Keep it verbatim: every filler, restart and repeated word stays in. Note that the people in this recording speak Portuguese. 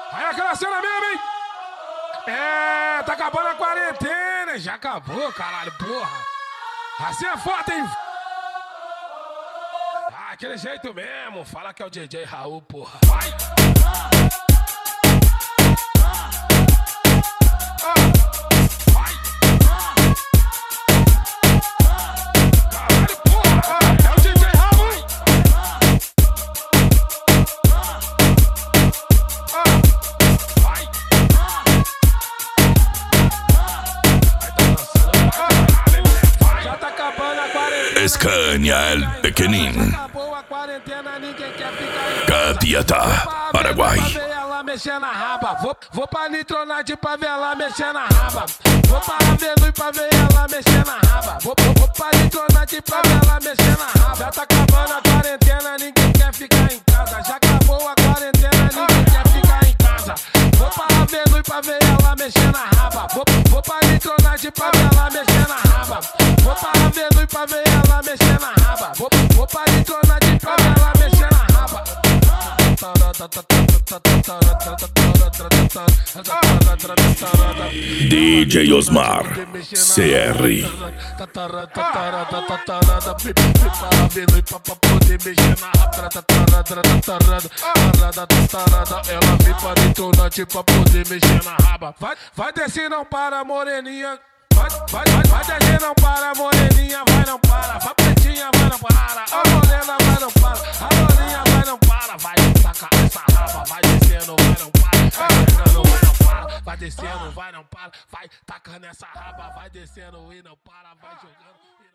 Aí aquela cena mesmo, hein? É, tá acabando a quarentena. Já acabou, caralho, porra. Assim é foda, hein? Ah, aquele jeito mesmo. Fala que é o D J Raul, porra. Vai! Scania El Pequenín, Capiatá, Paraguai. Mexer na raba, vou, vou pra Nitronite pra ver ela mexer na raba. Vou pra Avenue pra ver ela mexer na raba. Vou, vou, vou pra Nitronite pra ver ela mexer na raba. Já tá acabando a quarentena, ninguém quer ficar em casa. Já acabou a quarentena, ninguém quer ficar em casa. Vou pra Avenue pra ver ela mexer na raba. Vou, vou pra Nitronite pra ver ela mexer na raba. Vou pra Avenue pra ver ela mexer na raba. Vou, vou pra Nitronite pra ver ela mexer na raba. D J Osmar, C R. Ela vem pra Nitronite pra poder mexer na raba. Vai, vai descer, não para, moreninha. Vai, vai, vai, vai descer, não para, moreninha. Vai, não para. Vai, pretinha, vai, não para. A morena vai, não para. A lorinha vai, não para. Vai, taca essa raba. Vai descendo, vai, não para. Vai descendo, vai, não para. Vai descendo, vai, não para. Vai tacando essa raba. Vai descendo e não para. Vai jogando.